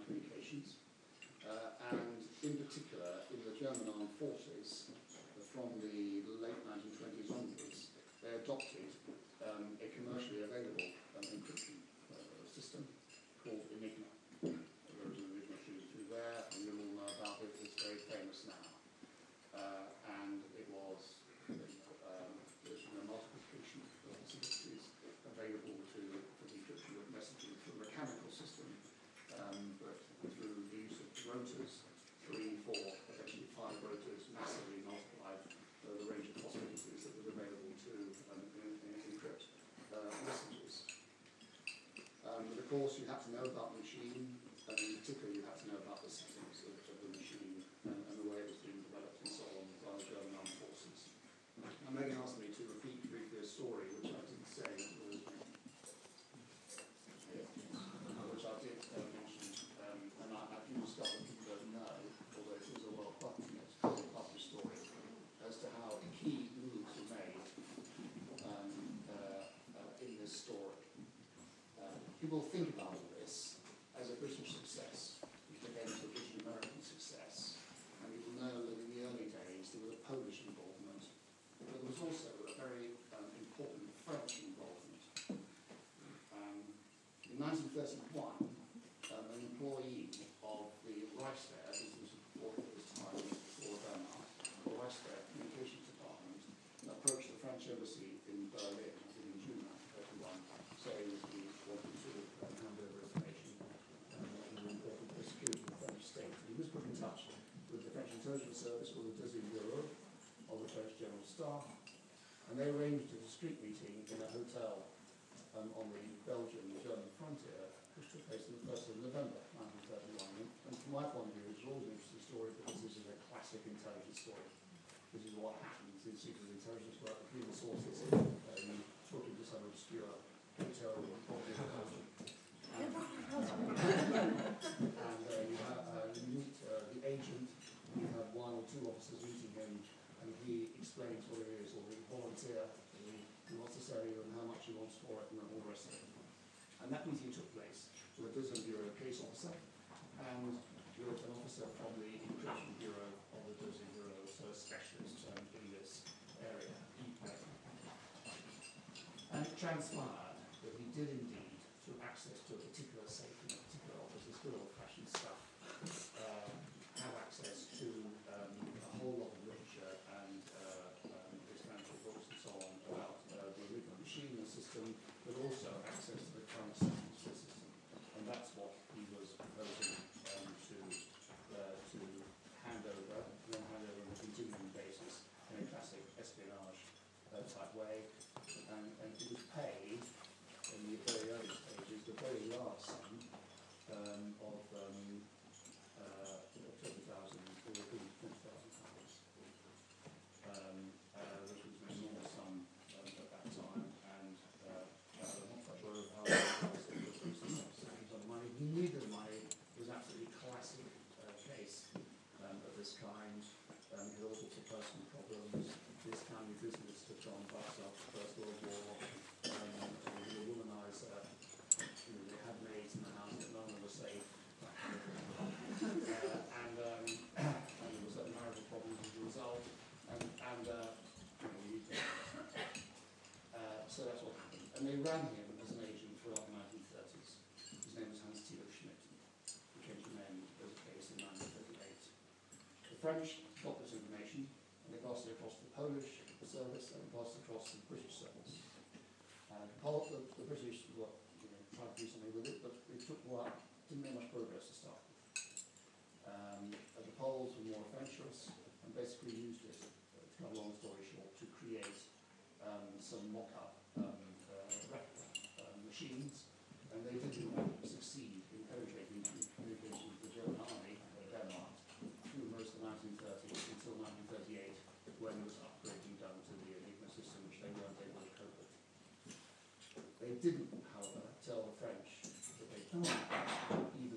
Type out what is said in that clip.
communications, and in particular, in the German armed forces, from the late 1920s onwards, they adopted a commercially available encryption system called Enigma. There was an Enigma shooting through there, and you all know about it. It's very famous now. And it was there's multiplication facilities available for the encryption of messaging through a mechanical system, but through the use of rotors, 3, 4, eventually 5 rotors, massively multiplied the range of possibilities that was available to encrypt messages. But of course, you have to know about the machine, and in particular, you have to know about the settings of the machine and the way it was being developed and so on by the German armed forces. And Megan asked me to repeat briefly a story which I did say was, which I did mention, and I do discover people don't know, although it is a well-published story, as to how key moves were made in this story. People think about all this as a British success, which became a British-American success, and you will know that in the early days there was a Polish involvement, but there was also a very important French involvement. In 1931, an employee of the Reichswehr, this was important at this time before Wehrmacht, the Reichswehr Communications Department, approached the French embassy in Berlin in June 1931, saying that he wanted to hand over information on the security of the French state. He was put in touch with the French intelligence service, or the Deuxième Bureau of the French General Staff, and they arranged a discreet meeting in a hotel on the Belgian-German frontier, which took place on the 1st of November 1931. And from my point of view, it's always an interesting story because this is a classic intelligence story. This is what happens in secret intelligence work between the sources. Talking to some obscure hotel and you meet the agent, you have 1 or 2 officers meeting him, and he explains what it is, or the volunteer, he wants to sell you and how much he wants for it, and all the rest of it. And that meeting took place with a Deuxième Bureau case officer, and with an officer from the Encryption Bureau of the Deuxième Bureau, so a specialist in this area. And it transpired that he did indeed, through access to a particular safe in a particular office, this good old-fashioned stuff, have access to a whole lot of literature and explanatory books and so on about the Enigma machine and system, but also access to the current settings of the system. And that's what he was proposing to hand over, and then hand over on a continuing basis in a classic espionage type way. And it was paid in the very early stages, the very large sum of £20,000 or £20,000, which was an enormous sum at that time, and I'm not quite sure how the money. He knew that the money was absolutely classic case of this kind. He had all sorts of personal problems. This family business had gone bust after the First World War. He was a womanizer. They had maids in the house, but none of them were safe. And there was marital problems as a result. So that's what happened. And they ran him as an agent throughout the 1930s. His name was Hans Thilo Schmidt. He came to an end as a case in 1938. The French got this information, and they passed it across to the Polish service, and passed it across to the British service. The British tried to do something with it, but it took a while. Didn't make much progress to start with. The Poles were more adventurous and basically used it, to cut a long story short, to create some mock-up replica machines, and they didn't succeed in penetrating communications with the German army, Wehrmacht, through most of the 1930s until 1938, when there was upgrading done to the Enigma system, which they weren't able to cope with. They didn't